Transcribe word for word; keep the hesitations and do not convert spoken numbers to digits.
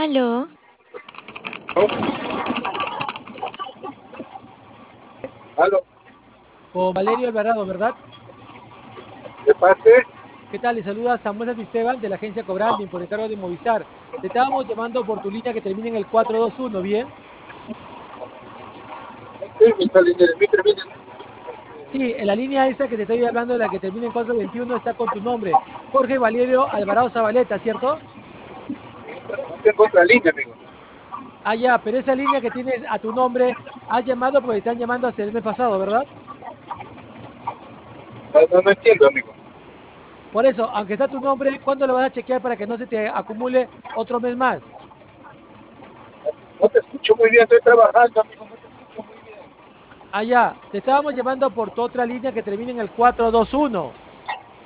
Aló, Aló, Con Valerio Alvarado, ¿verdad? de parte, ¿Qué tal? Le saluda Samuel Santisteban de la agencia Cobranding por encargo de Movistar. Te estábamos llamando por tu línea que termina en el cuatro dos uno, ¿bien? sí, mi está línea de mi termina. Sí, en la línea esa que te estoy hablando, la que termina en cuatro veintiuno, está con tu nombre. Jorge Valerio Alvarado Zabaleta, ¿cierto? No tengo otra línea, amigo. Ah, ya, pero esa línea que tienes a tu nombre, has llamado porque te están llamando hasta el mes pasado, ¿verdad? No, no, no entiendo, amigo. Por eso, aunque está tu nombre, ¿cuándo lo vas a chequear para que no se te acumule otro mes más? No te escucho muy bien, estoy trabajando, amigo. No te escucho muy bien. Ah, ya, te estábamos llamando por tu otra línea que termina en el cuatro dos uno.